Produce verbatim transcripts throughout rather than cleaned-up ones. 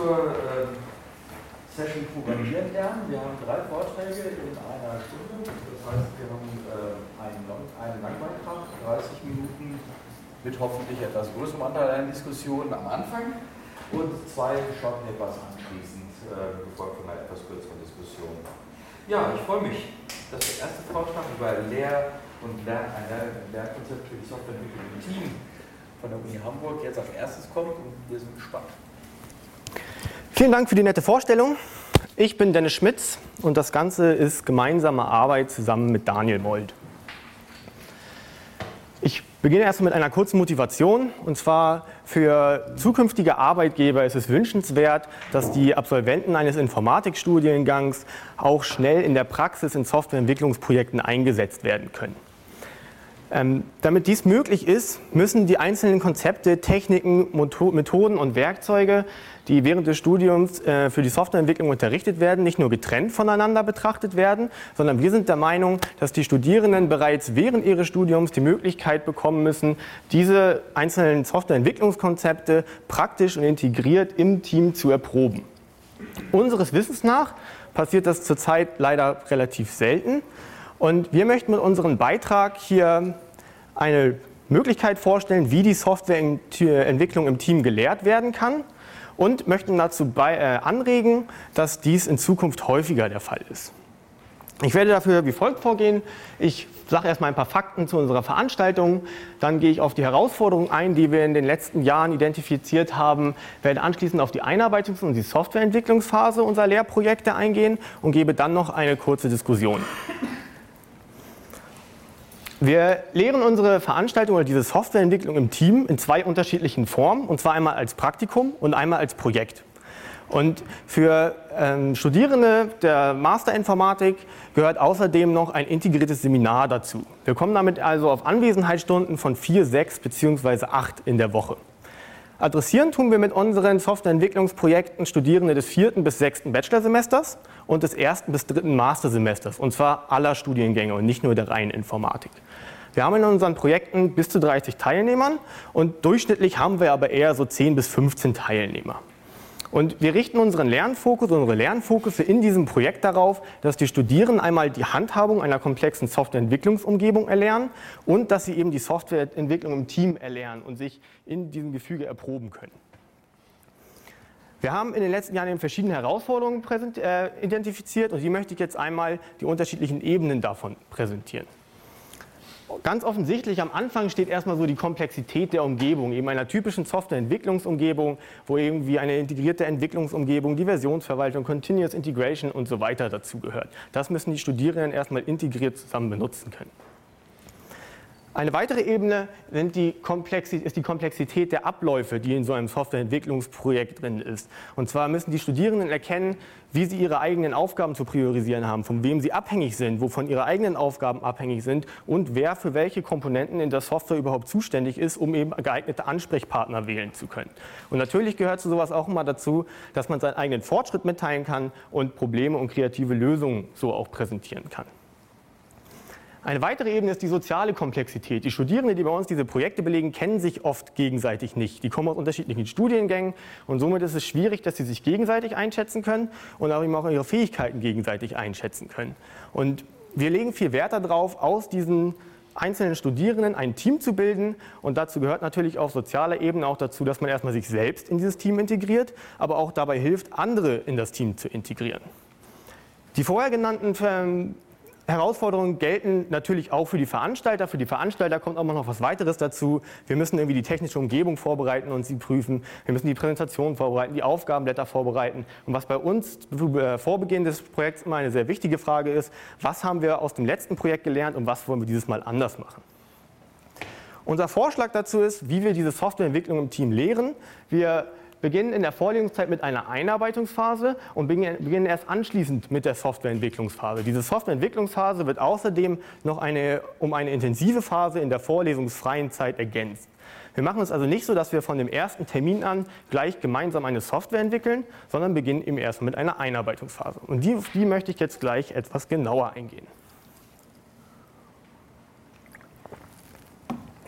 zur äh, Session Programmieren lernen. Wir haben drei Vorträge in einer Stunde. Das heißt, wir haben äh, einen, einen Langbeitrag, dreißig Minuten, mit hoffentlich etwas größerem Anteil an Diskussionen am Anfang und zwei Short Papers anschließend, äh, gefolgt von einer etwas kürzeren Diskussion. Ja, ich freue mich, dass der erste Vortrag über Lehr- und Lern, ein Lernkonzept für die Softwareentwicklung im Team von der Uni Hamburg jetzt als erstes kommt und wir sind gespannt. Vielen Dank für die nette Vorstellung. Ich bin Dennis Schmitz und das Ganze ist gemeinsame Arbeit zusammen mit Daniel Mold. Ich beginne erstmal mit einer kurzen Motivation, und zwar für zukünftige Arbeitgeber ist es wünschenswert, dass die Absolventen eines Informatikstudiengangs auch schnell in der Praxis in Softwareentwicklungsprojekten eingesetzt werden können. Ähm, damit dies möglich ist, müssen die einzelnen Konzepte, Techniken, Methoden und Werkzeuge, die während des Studiums äh, für die Softwareentwicklung unterrichtet werden, nicht nur getrennt voneinander betrachtet werden, sondern wir sind der Meinung, dass die Studierenden bereits während ihres Studiums die Möglichkeit bekommen müssen, diese einzelnen Softwareentwicklungskonzepte praktisch und integriert im Team zu erproben. Unseres Wissens nach passiert das zurzeit leider relativ selten. Und wir möchten mit unserem Beitrag hier eine Möglichkeit vorstellen, wie die Softwareentwicklung im Team gelehrt werden kann und möchten dazu bei, äh, anregen, dass dies in Zukunft häufiger der Fall ist. Ich werde dafür wie folgt vorgehen. Ich sage erstmal ein paar Fakten zu unserer Veranstaltung, dann gehe ich auf die Herausforderungen ein, die wir in den letzten Jahren identifiziert haben, werde anschließend auf die Einarbeitungs- und die Softwareentwicklungsphase unserer Lehrprojekte eingehen und gebe dann noch eine kurze Diskussion. Wir lehren unsere Veranstaltung oder diese Softwareentwicklung im Team in zwei unterschiedlichen Formen, und zwar einmal als Praktikum und einmal als Projekt. Und für ähm, Studierende der Masterinformatik gehört außerdem noch ein integriertes Seminar dazu. Wir kommen damit also auf Anwesenheitsstunden von vier, sechs bzw. acht in der Woche. Adressieren tun wir mit unseren Softwareentwicklungsprojekten Studierende des vierten bis sechsten Bachelorsemesters und des ersten bis dritten Mastersemesters, und zwar aller Studiengänge und nicht nur der reinen Informatik. Wir haben in unseren Projekten bis zu dreißig Teilnehmern und durchschnittlich haben wir aber eher so zehn bis fünfzehn Teilnehmer. Und wir richten unseren Lernfokus, unsere Lernfokusse in diesem Projekt darauf, dass die Studierenden einmal die Handhabung einer komplexen Softwareentwicklungsumgebung erlernen und dass sie eben die Softwareentwicklung im Team erlernen und sich in diesem Gefüge erproben können. Wir haben in den letzten Jahren eben verschiedene Herausforderungen präsent, äh, identifiziert und die möchte ich jetzt einmal die unterschiedlichen Ebenen davon präsentieren. Ganz offensichtlich am Anfang steht erstmal so die Komplexität der Umgebung, eben einer typischen Softwareentwicklungsumgebung, wo irgendwie eine integrierte Entwicklungsumgebung, die Versionsverwaltung, Continuous Integration und so weiter dazugehört. Das müssen die Studierenden erstmal integriert zusammen benutzen können. Eine weitere Ebene sind die Komplexität, ist die Komplexität der Abläufe, die in so einem Softwareentwicklungsprojekt drin ist. Und zwar müssen die Studierenden erkennen, wie sie ihre eigenen Aufgaben zu priorisieren haben, von wem sie abhängig sind, wovon ihre eigenen Aufgaben abhängig sind und wer für welche Komponenten in der Software überhaupt zuständig ist, um eben geeignete Ansprechpartner wählen zu können. Und natürlich gehört zu sowas auch immer dazu, dass man seinen eigenen Fortschritt mitteilen kann und Probleme und kreative Lösungen so auch präsentieren kann. Eine weitere Ebene ist die soziale Komplexität. Die Studierenden, die bei uns diese Projekte belegen, kennen sich oft gegenseitig nicht. Die kommen aus unterschiedlichen Studiengängen und somit ist es schwierig, dass sie sich gegenseitig einschätzen können und auch eben auch ihre Fähigkeiten gegenseitig einschätzen können. Und wir legen viel Wert darauf, aus diesen einzelnen Studierenden ein Team zu bilden, und dazu gehört natürlich auf sozialer Ebene auch dazu, dass man erstmal sich selbst in dieses Team integriert, aber auch dabei hilft, andere in das Team zu integrieren. Die vorher genannten Herausforderungen gelten natürlich auch für die Veranstalter. Für die Veranstalter kommt auch noch was weiteres dazu. Wir müssen irgendwie die technische Umgebung vorbereiten und sie prüfen. Wir müssen die Präsentation vorbereiten, die Aufgabenblätter vorbereiten. Und was bei uns vor Beginn des Projekts immer eine sehr wichtige Frage ist, was haben wir aus dem letzten Projekt gelernt und was wollen wir dieses Mal anders machen? Unser Vorschlag dazu ist, wie wir diese Softwareentwicklung im Team lehren. Wir beginnen in der Vorlesungszeit mit einer Einarbeitungsphase und beginnen erst anschließend mit der Softwareentwicklungsphase. Diese Softwareentwicklungsphase wird außerdem noch eine, um eine intensive Phase in der vorlesungsfreien Zeit ergänzt. Wir machen es also nicht so, dass wir von dem ersten Termin an gleich gemeinsam eine Software entwickeln, sondern beginnen eben erst mit einer Einarbeitungsphase. Und die, auf die möchte ich jetzt gleich etwas genauer eingehen.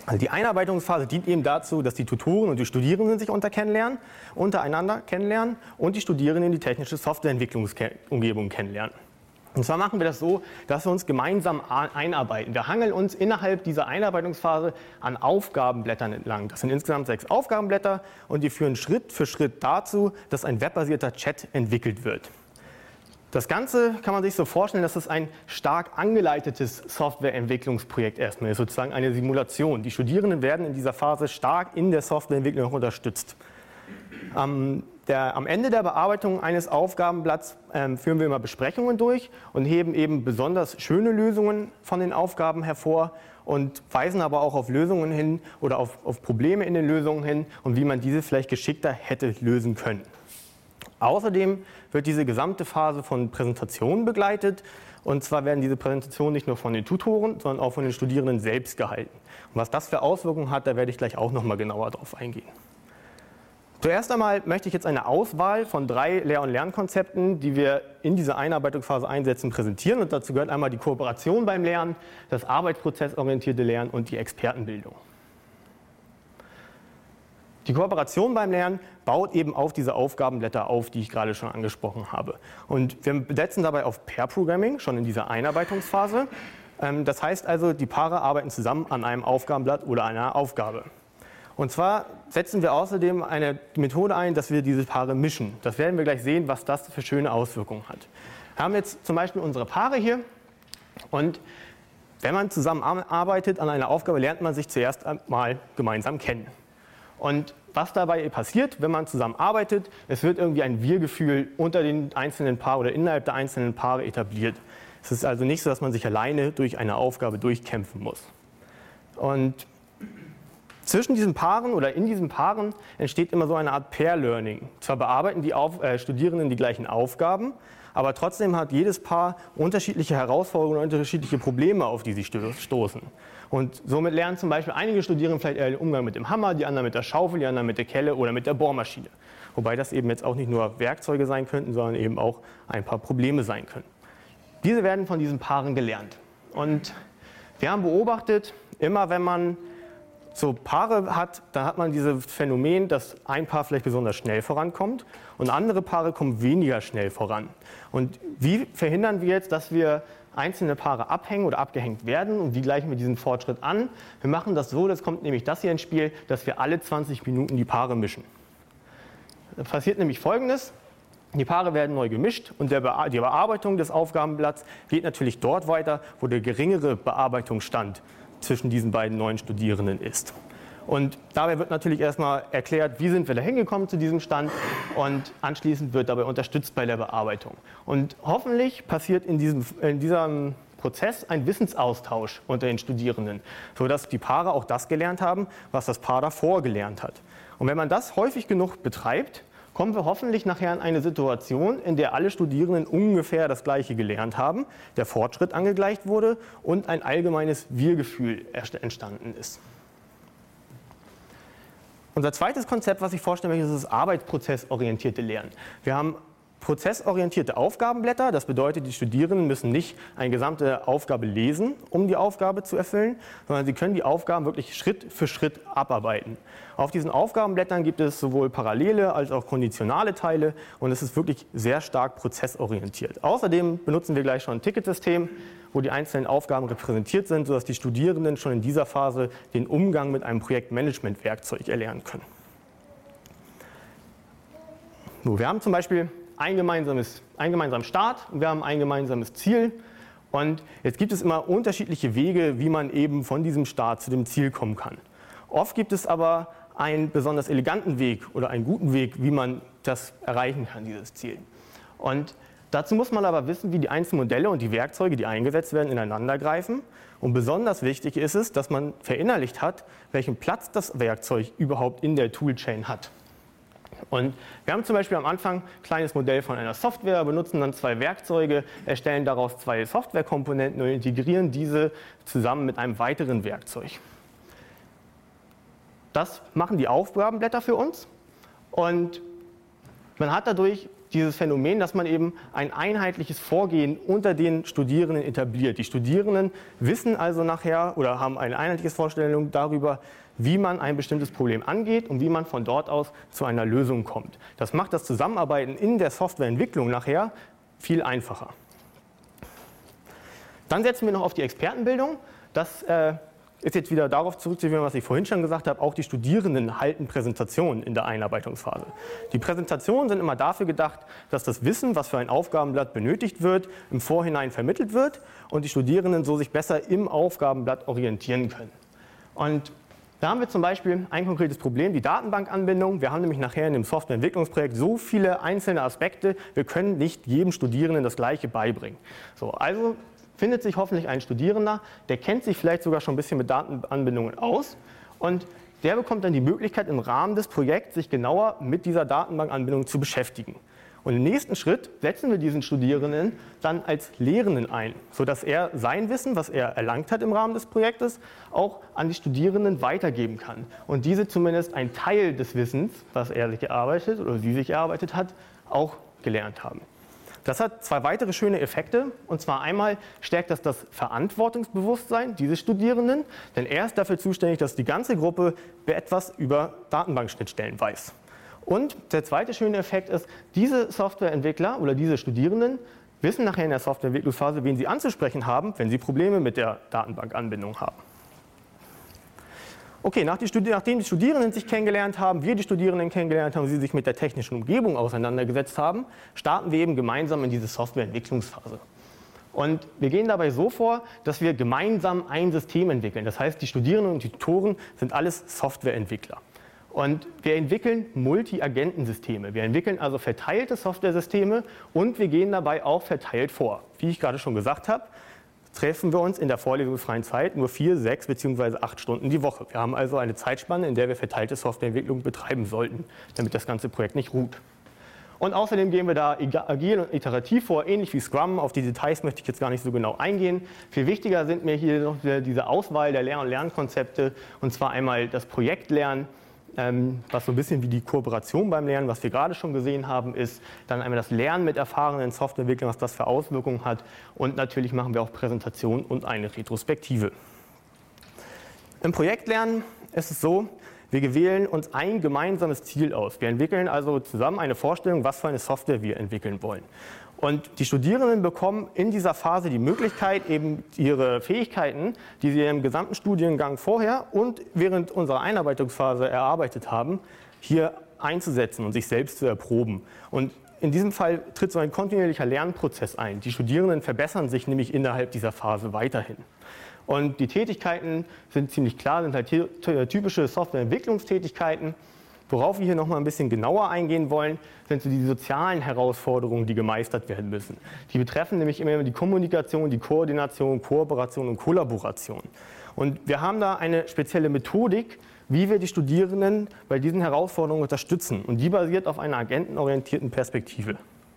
Also die Einarbeitungsphase dient eben dazu, dass die Tutoren und die Studierenden sich unter kennenlernen, untereinander kennenlernen und die Studierenden die technische Softwareentwicklungsumgebung kennenlernen. Und zwar machen wir das so, dass wir uns gemeinsam einarbeiten. Wir hangeln uns innerhalb dieser Einarbeitungsphase an Aufgabenblättern entlang. Das sind insgesamt sechs Aufgabenblätter und die führen Schritt für Schritt dazu, dass ein webbasierter Chat entwickelt wird. Das Ganze kann man sich so vorstellen, dass es ein stark angeleitetes Softwareentwicklungsprojekt erstmal ist, sozusagen eine Simulation. Die Studierenden werden in dieser Phase stark in der Softwareentwicklung unterstützt. Am, der, am Ende der Bearbeitung eines Aufgabenblatts ähm, führen wir immer Besprechungen durch und heben eben besonders schöne Lösungen von den Aufgaben hervor und weisen aber auch auf Lösungen hin oder auf, auf Probleme in den Lösungen hin und wie man diese vielleicht geschickter hätte lösen können. Außerdem wird diese gesamte Phase von Präsentationen begleitet. Und zwar werden diese Präsentationen nicht nur von den Tutoren, sondern auch von den Studierenden selbst gehalten. Und was das für Auswirkungen hat, da werde ich gleich auch noch mal genauer drauf eingehen. Zuerst einmal möchte ich jetzt eine Auswahl von drei Lehr- und Lernkonzepten, die wir in dieser Einarbeitungsphase einsetzen, präsentieren. Und dazu gehört einmal die Kooperation beim Lernen, das arbeitsprozessorientierte Lernen und die Expertenbildung. Die Kooperation beim Lernen baut eben auf diese Aufgabenblätter auf, die ich gerade schon angesprochen habe. Und wir setzen dabei auf Pair-Programming, schon in dieser Einarbeitungsphase. Das heißt also, die Paare arbeiten zusammen an einem Aufgabenblatt oder einer Aufgabe. Und zwar setzen wir außerdem eine Methode ein, dass wir diese Paare mischen. Das werden wir gleich sehen, was das für schöne Auswirkungen hat. Wir haben jetzt zum Beispiel unsere Paare hier und wenn man zusammenarbeitet an einer Aufgabe, lernt man sich zuerst einmal gemeinsam kennen. Und was dabei passiert, wenn man zusammenarbeitet, es wird irgendwie ein Wir-Gefühl unter den einzelnen Paaren oder innerhalb der einzelnen Paare etabliert. Es ist also nicht so, dass man sich alleine durch eine Aufgabe durchkämpfen muss. Und zwischen diesen Paaren oder in diesen Paaren entsteht immer so eine Art Pair-Learning. Zwar bearbeiten die Auf- äh, Studierenden die gleichen Aufgaben, aber trotzdem hat jedes Paar unterschiedliche Herausforderungen und unterschiedliche Probleme, auf die sie stoßen. Und somit lernen zum Beispiel einige Studierende vielleicht eher den Umgang mit dem Hammer, die anderen mit der Schaufel, die anderen mit der Kelle oder mit der Bohrmaschine. Wobei das eben jetzt auch nicht nur Werkzeuge sein könnten, sondern eben auch ein paar Probleme sein können. Diese werden von diesen Paaren gelernt. Und wir haben beobachtet, immer wenn man so Paare hat, dann hat man dieses Phänomen, dass ein Paar vielleicht besonders schnell vorankommt und andere Paare kommen weniger schnell voran. Und wie verhindern wir jetzt, dass wir einzelne Paare abhängen oder abgehängt werden und wie gleichen wir diesen Fortschritt an? Wir machen das so, das kommt nämlich das hier ins Spiel, dass wir alle zwanzig Minuten die Paare mischen. Da passiert nämlich Folgendes. Die Paare werden neu gemischt und der Be- die Bearbeitung des Aufgabenblatts geht natürlich dort weiter, wo der geringere Bearbeitungsstand zwischen diesen beiden neuen Studierenden ist. Und dabei wird natürlich erstmal erklärt, wie sind wir da hingekommen zu diesem Stand und anschließend wird dabei unterstützt bei der Bearbeitung. Und hoffentlich passiert in diesem, in diesem Prozess ein Wissensaustausch unter den Studierenden, sodass die Paare auch das gelernt haben, was das Paar davor gelernt hat. Und wenn man das häufig genug betreibt, kommen wir hoffentlich nachher in eine Situation, in der alle Studierenden ungefähr das Gleiche gelernt haben, der Fortschritt angegleicht wurde und ein allgemeines Wir-Gefühl entstanden ist. Unser zweites Konzept, was ich vorstellen möchte, ist das arbeitsprozessorientierte Lernen. Wir haben prozessorientierte Aufgabenblätter, das bedeutet, die Studierenden müssen nicht eine gesamte Aufgabe lesen, um die Aufgabe zu erfüllen, sondern sie können die Aufgaben wirklich Schritt für Schritt abarbeiten. Auf diesen Aufgabenblättern gibt es sowohl parallele als auch konditionale Teile und es ist wirklich sehr stark prozessorientiert. Außerdem benutzen wir gleich schon ein Ticketsystem, wo die einzelnen Aufgaben repräsentiert sind, sodass die Studierenden schon in dieser Phase den Umgang mit einem Projektmanagement-Werkzeug erlernen können. So, wir haben zum Beispiel ein gemeinsames, einen gemeinsamen Start und wir haben ein gemeinsames Ziel. Und jetzt gibt es immer unterschiedliche Wege, wie man eben von diesem Start zu dem Ziel kommen kann. Oft gibt es aber einen besonders eleganten Weg oder einen guten Weg, wie man das erreichen kann, dieses Ziel. Und dazu muss man aber wissen, wie die einzelnen Modelle und die Werkzeuge, die eingesetzt werden, ineinander greifen. Und besonders wichtig ist es, dass man verinnerlicht hat, welchen Platz das Werkzeug überhaupt in der Toolchain hat. Und wir haben zum Beispiel am Anfang ein kleines Modell von einer Software, benutzen dann zwei Werkzeuge, erstellen daraus zwei Softwarekomponenten und integrieren diese zusammen mit einem weiteren Werkzeug. Das machen die Aufgabenblätter für uns und man hat dadurch dieses Phänomen, dass man eben ein einheitliches Vorgehen unter den Studierenden etabliert. Die Studierenden wissen also nachher oder haben eine einheitliche Vorstellung darüber, wie man ein bestimmtes Problem angeht und wie man von dort aus zu einer Lösung kommt. Das macht das Zusammenarbeiten in der Softwareentwicklung nachher viel einfacher. Dann setzen wir noch auf die Expertenbildung. Das äh, ist jetzt wieder darauf zurückzuführen, was ich vorhin schon gesagt habe. Auch die Studierenden halten Präsentationen in der Einarbeitungsphase. Die Präsentationen sind immer dafür gedacht, dass das Wissen, was für ein Aufgabenblatt benötigt wird, im Vorhinein vermittelt wird und die Studierenden so sich besser im Aufgabenblatt orientieren können. Und da haben wir zum Beispiel ein konkretes Problem, die Datenbankanbindung. Wir haben nämlich nachher in dem Softwareentwicklungsprojekt so viele einzelne Aspekte, wir können nicht jedem Studierenden das Gleiche beibringen. So, also findet sich hoffentlich ein Studierender, der kennt sich vielleicht sogar schon ein bisschen mit Datenanbindungen aus und der bekommt dann die Möglichkeit im Rahmen des Projekts sich genauer mit dieser Datenbankanbindung zu beschäftigen. Und im nächsten Schritt setzen wir diesen Studierenden dann als Lehrenden ein, sodass er sein Wissen, was er erlangt hat im Rahmen des Projektes, auch an die Studierenden weitergeben kann. Und diese zumindest einen Teil des Wissens, was er sich erarbeitet oder sie sich erarbeitet hat, auch gelernt haben. Das hat zwei weitere schöne Effekte. Und zwar einmal stärkt das das Verantwortungsbewusstsein dieses Studierenden, denn er ist dafür zuständig, dass die ganze Gruppe etwas über Datenbankschnittstellen weiß. Und der zweite schöne Effekt ist, diese Softwareentwickler oder diese Studierenden wissen nachher in der Softwareentwicklungsphase, wen sie anzusprechen haben, wenn sie Probleme mit der Datenbankanbindung haben. Okay, nach die nachdem die Studierenden sich kennengelernt haben, wir die Studierenden kennengelernt haben, sie sich mit der technischen Umgebung auseinandergesetzt haben, starten wir eben gemeinsam in diese Softwareentwicklungsphase. Und wir gehen dabei so vor, dass wir gemeinsam ein System entwickeln. Das heißt, die Studierenden und die Tutoren sind alles Softwareentwickler. Und wir entwickeln Multi-Agentensysteme. Wir entwickeln also verteilte Softwaresysteme und wir gehen dabei auch verteilt vor. Wie ich gerade schon gesagt habe, treffen wir uns in der vorlesungsfreien Zeit nur vier, sechs bzw. acht Stunden die Woche. Wir haben also eine Zeitspanne, in der wir verteilte Softwareentwicklung betreiben sollten, damit das ganze Projekt nicht ruht. Und außerdem gehen wir da agil und iterativ vor, ähnlich wie Scrum. Auf die Details möchte ich jetzt gar nicht so genau eingehen. Viel wichtiger sind mir hier noch diese Auswahl der Lehr- und Lernkonzepte, und zwar einmal das Projektlernen, was so ein bisschen wie die Kooperation beim Lernen, was wir gerade schon gesehen haben, ist. Dann einmal das Lernen mit erfahrenen Softwareentwicklern, was das für Auswirkungen hat. Und natürlich machen wir auch Präsentationen und eine Retrospektive. Im Projektlernen ist es so, wir wählen uns ein gemeinsames Ziel aus. Wir entwickeln also zusammen eine Vorstellung, was für eine Software wir entwickeln wollen. Und die Studierenden bekommen in dieser Phase die Möglichkeit, eben ihre Fähigkeiten, die sie im gesamten Studiengang vorher und während unserer Einarbeitungsphase erarbeitet haben, hier einzusetzen und sich selbst zu erproben. Und in diesem Fall tritt so ein kontinuierlicher Lernprozess ein. Die Studierenden verbessern sich nämlich innerhalb dieser Phase weiterhin. Und die Tätigkeiten sind ziemlich klar, sind halt typische Softwareentwicklungstätigkeiten. Worauf wir hier noch mal ein bisschen genauer eingehen wollen, sind so die sozialen Herausforderungen, die gemeistert werden müssen. Die betreffen nämlich immer die Kommunikation, die Koordination, Kooperation und Kollaboration. Und wir haben da eine spezielle Methodik, wie wir die Studierenden bei diesen Herausforderungen unterstützen. Und die basiert auf einer agentenorientierten Perspektive.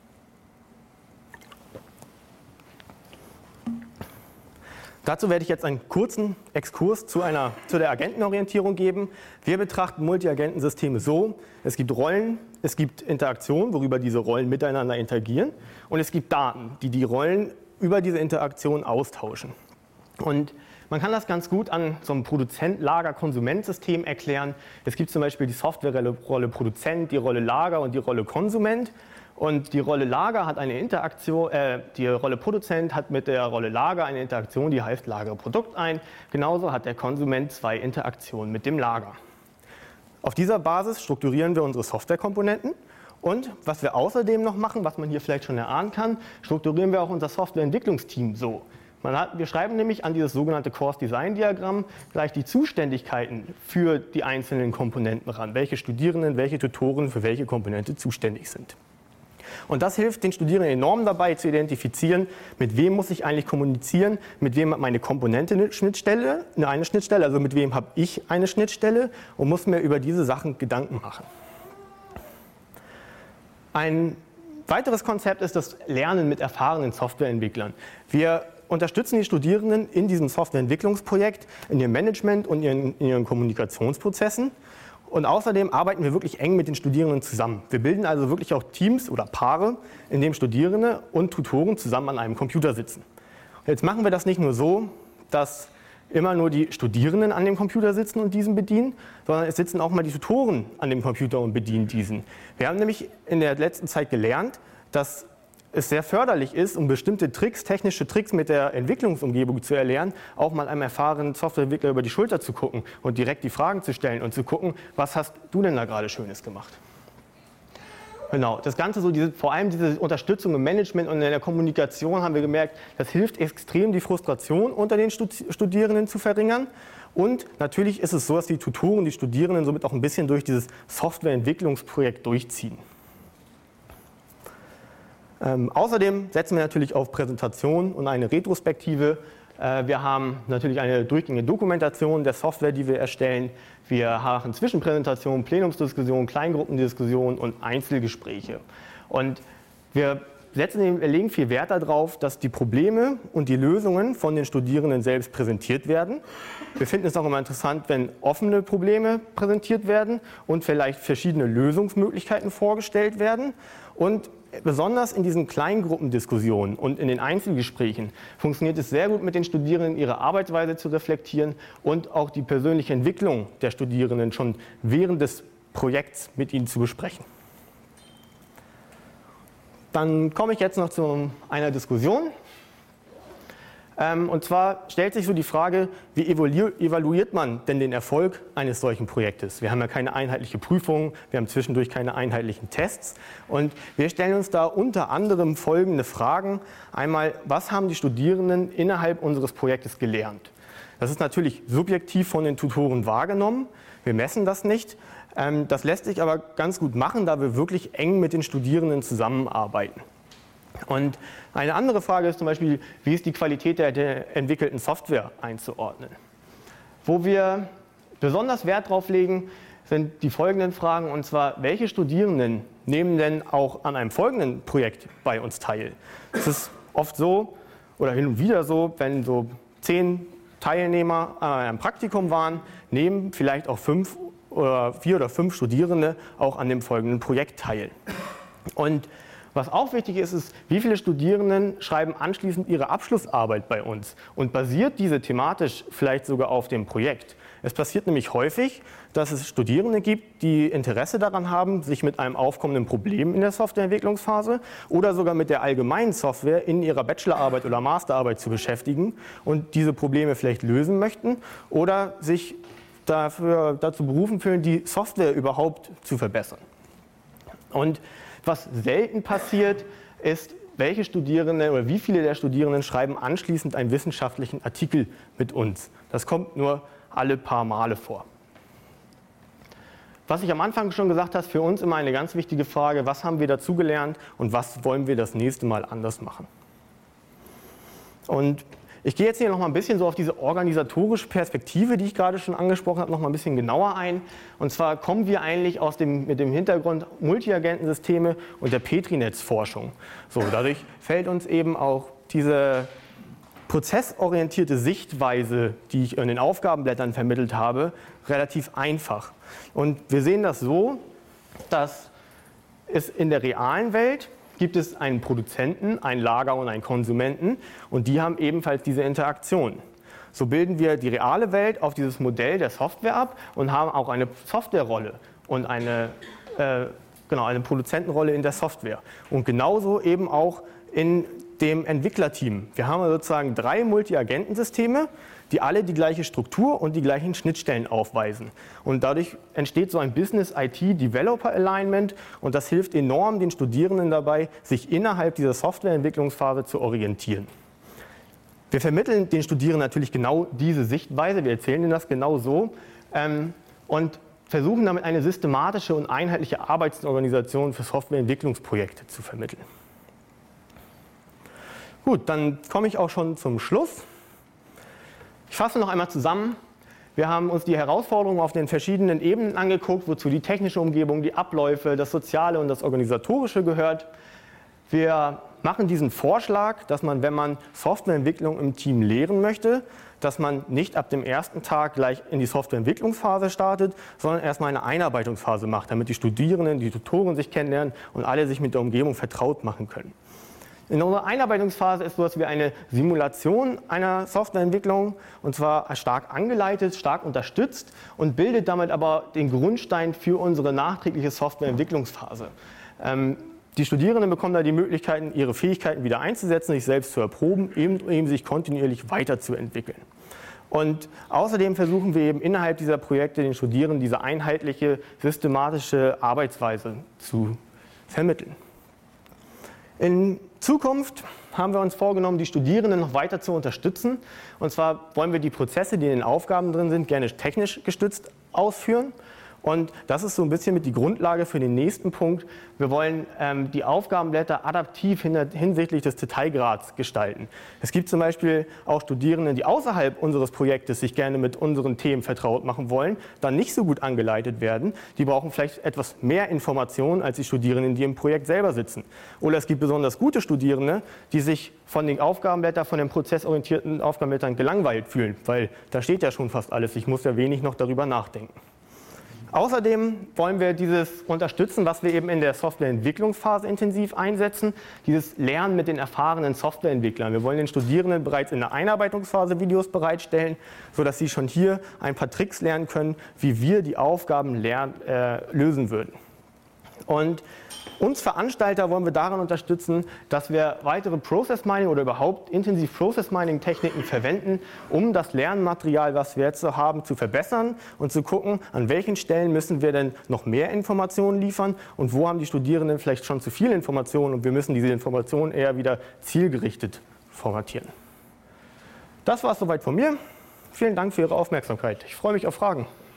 Dazu werde ich jetzt einen kurzen Exkurs zu, einer, zu der Agentenorientierung geben. Wir betrachten Multi-Agentensysteme so: Es gibt Rollen, es gibt Interaktion, worüber diese Rollen miteinander interagieren, und es gibt Daten, die die Rollen über diese Interaktion austauschen. Und man kann das ganz gut an so einem Produzent-Lager-Konsument-System erklären. Es gibt zum Beispiel die Softwarerolle Produzent, die Rolle Lager und die Rolle Konsument. Und die Rolle Lager hat eine Interaktion, äh, die Rolle Produzent hat mit der Rolle Lager eine Interaktion, die heißt Lagere Produkt ein. Genauso hat der Konsument zwei Interaktionen mit dem Lager. Auf dieser Basis strukturieren wir unsere Softwarekomponenten. Und was wir außerdem noch machen, was man hier vielleicht schon erahnen kann, strukturieren wir auch unser Softwareentwicklungsteam so. Man hat, wir schreiben nämlich an dieses sogenannte Course-Design-Diagramm gleich die Zuständigkeiten für die einzelnen Komponenten ran, welche Studierenden, welche Tutoren für welche Komponente zuständig sind. Und das hilft den Studierenden enorm dabei zu identifizieren, mit wem muss ich eigentlich kommunizieren, mit wem hat meine Komponente eine Schnittstelle, eine Schnittstelle, also mit wem habe ich eine Schnittstelle, und muss mir über diese Sachen Gedanken machen. Ein weiteres Konzept ist das Lernen mit erfahrenen Softwareentwicklern. Wir unterstützen die Studierenden in diesem Softwareentwicklungsprojekt, in ihrem Management und in ihren, in ihren Kommunikationsprozessen. Und außerdem arbeiten wir wirklich eng mit den Studierenden zusammen. Wir bilden also wirklich auch Teams oder Paare, in denen Studierende und Tutoren zusammen an einem Computer sitzen. Und jetzt machen wir das nicht nur so, dass immer nur die Studierenden an dem Computer sitzen und diesen bedienen, sondern es sitzen auch mal die Tutoren an dem Computer und bedienen diesen. Wir haben nämlich in der letzten Zeit gelernt, dass es sehr förderlich ist, um bestimmte Tricks, technische Tricks mit der Entwicklungsumgebung zu erlernen, auch mal einem erfahrenen Softwareentwickler über die Schulter zu gucken und direkt die Fragen zu stellen und zu gucken, was hast du denn da gerade Schönes gemacht? Genau, das Ganze, so diese, vor allem diese Unterstützung im Management und in der Kommunikation haben wir gemerkt, das hilft extrem, die Frustration unter den Studierenden zu verringern. Und natürlich ist es so, dass die Tutoren, die Studierenden somit auch ein bisschen durch dieses Softwareentwicklungsprojekt durchziehen. Ähm, außerdem setzen wir natürlich auf Präsentation und eine Retrospektive. Äh, wir haben natürlich eine durchgängige Dokumentation der Software, die wir erstellen. Wir machen Zwischenpräsentationen, Plenumsdiskussionen, Kleingruppendiskussionen und Einzelgespräche. Und wir setzen, wir legen viel Wert darauf, dass die Probleme und die Lösungen von den Studierenden selbst präsentiert werden. Wir finden es auch immer interessant, wenn offene Probleme präsentiert werden und vielleicht verschiedene Lösungsmöglichkeiten vorgestellt werden. Und besonders in diesen Kleingruppendiskussionen und in den Einzelgesprächen funktioniert es sehr gut, mit den Studierenden ihre Arbeitsweise zu reflektieren und auch die persönliche Entwicklung der Studierenden schon während des Projekts mit ihnen zu besprechen. Dann komme ich jetzt noch zu einer Diskussion. Und zwar stellt sich so die Frage, wie evaluiert man denn den Erfolg eines solchen Projektes? Wir haben ja keine einheitliche Prüfung, wir haben zwischendurch keine einheitlichen Tests und wir stellen uns da unter anderem folgende Fragen. Einmal, was haben die Studierenden innerhalb unseres Projektes gelernt? Das ist natürlich subjektiv von den Tutoren wahrgenommen, wir messen das nicht. Das lässt sich aber ganz gut machen, da wir wirklich eng mit den Studierenden zusammenarbeiten. Und eine andere Frage ist zum Beispiel, wie ist die Qualität der, der entwickelten Software einzuordnen? Wo wir besonders Wert drauf legen, sind die folgenden Fragen, und zwar, welche Studierenden nehmen denn auch an einem folgenden Projekt bei uns teil? Es ist oft so, oder hin und wieder so, wenn so zehn Teilnehmer an einem Praktikum waren, nehmen vielleicht auch fünf oder vier oder fünf Studierende auch an dem folgenden Projekt teil. Und was auch wichtig ist, ist, wie viele Studierenden schreiben anschließend ihre Abschlussarbeit bei uns und basiert diese thematisch vielleicht sogar auf dem Projekt. Es passiert nämlich häufig, dass es Studierende gibt, die Interesse daran haben, sich mit einem aufkommenden Problem in der Softwareentwicklungsphase oder sogar mit der allgemeinen Software in ihrer Bachelorarbeit oder Masterarbeit zu beschäftigen und diese Probleme vielleicht lösen möchten oder sich dafür, dazu berufen fühlen, die Software überhaupt zu verbessern. Und was selten passiert, ist, welche Studierenden oder wie viele der Studierenden schreiben anschließend einen wissenschaftlichen Artikel mit uns. Das kommt nur alle paar Male vor. Was ich am Anfang schon gesagt habe, für uns immer eine ganz wichtige Frage, was haben wir dazugelernt und was wollen wir das nächste Mal anders machen? Und ich gehe jetzt hier noch mal ein bisschen so auf diese organisatorische Perspektive, die ich gerade schon angesprochen habe, noch mal ein bisschen genauer ein. Und zwar kommen wir eigentlich aus dem, mit dem Hintergrund Multiagentensysteme und der Petri-Netz-Forschung. So, dadurch fällt uns eben auch diese prozessorientierte Sichtweise, die ich in den Aufgabenblättern vermittelt habe, relativ einfach. Und wir sehen das so, dass es in der realen Welt gibt es einen Produzenten, ein Lager und einen Konsumenten und die haben ebenfalls diese Interaktion. So bilden wir die reale Welt auf dieses Modell der Software ab und haben auch eine Softwarerolle und eine, äh, genau, eine Produzentenrolle in der Software. Und genauso eben auch in dem Entwicklerteam. Wir haben sozusagen drei Multi-Agentensysteme, die alle die gleiche Struktur und die gleichen Schnittstellen aufweisen. Und dadurch entsteht so ein Business-I T-Developer-Alignment und das hilft enorm den Studierenden dabei, sich innerhalb dieser Softwareentwicklungsphase zu orientieren. Wir vermitteln den Studierenden natürlich genau diese Sichtweise, wir erzählen ihnen das genau so ähm, und versuchen damit eine systematische und einheitliche Arbeitsorganisation für Softwareentwicklungsprojekte zu vermitteln. Gut, dann komme ich auch schon zum Schluss. Ich fasse noch einmal zusammen. Wir haben uns die Herausforderungen auf den verschiedenen Ebenen angeguckt, wozu die technische Umgebung, die Abläufe, das Soziale und das Organisatorische gehört. Wir machen diesen Vorschlag, dass man, wenn man Softwareentwicklung im Team lehren möchte, dass man nicht ab dem ersten Tag gleich in die Softwareentwicklungsphase startet, sondern erstmal eine Einarbeitungsphase macht, damit die Studierenden, die Tutoren sich kennenlernen und alle sich mit der Umgebung vertraut machen können. In unserer Einarbeitungsphase ist so, dass wir eine Simulation einer Softwareentwicklung, und zwar stark angeleitet, stark unterstützt und bildet damit aber den Grundstein für unsere nachträgliche Softwareentwicklungsphase. Ähm, die Studierenden bekommen da die Möglichkeiten, ihre Fähigkeiten wieder einzusetzen, sich selbst zu erproben, eben, eben sich kontinuierlich weiterzuentwickeln. Und außerdem versuchen wir eben innerhalb dieser Projekte den Studierenden diese einheitliche, systematische Arbeitsweise zu vermitteln. In Zukunft haben wir uns vorgenommen, die Studierenden noch weiter zu unterstützen. Und zwar wollen wir die Prozesse, die in den Aufgaben drin sind, gerne technisch gestützt ausführen. Und das ist so ein bisschen mit die Grundlage für den nächsten Punkt. Wir wollen ähm, die Aufgabenblätter adaptiv hin, hinsichtlich des Detailgrads gestalten. Es gibt zum Beispiel auch Studierende, die außerhalb unseres Projektes sich gerne mit unseren Themen vertraut machen wollen, dann nicht so gut angeleitet werden. Die brauchen vielleicht etwas mehr Informationen als die Studierenden, die im Projekt selber sitzen. Oder es gibt besonders gute Studierende, die sich von den Aufgabenblättern, von den prozessorientierten Aufgabenblättern gelangweilt fühlen, weil da steht ja schon fast alles. Ich muss ja wenig noch darüber nachdenken. Außerdem wollen wir dieses unterstützen, was wir eben in der Softwareentwicklungsphase intensiv einsetzen, dieses Lernen mit den erfahrenen Softwareentwicklern. Wir wollen den Studierenden bereits in der Einarbeitungsphase Videos bereitstellen, sodass sie schon hier ein paar Tricks lernen können, wie wir die Aufgaben lernen, äh, lösen würden. Und uns Veranstalter wollen wir daran unterstützen, dass wir weitere Process Mining oder überhaupt intensiv Process Mining Techniken verwenden, um das Lernmaterial, was wir jetzt so haben, zu verbessern und zu gucken, an welchen Stellen müssen wir denn noch mehr Informationen liefern und wo haben die Studierenden vielleicht schon zu viel Informationen und wir müssen diese Informationen eher wieder zielgerichtet formatieren. Das war es soweit von mir. Vielen Dank für Ihre Aufmerksamkeit. Ich freue mich auf Fragen.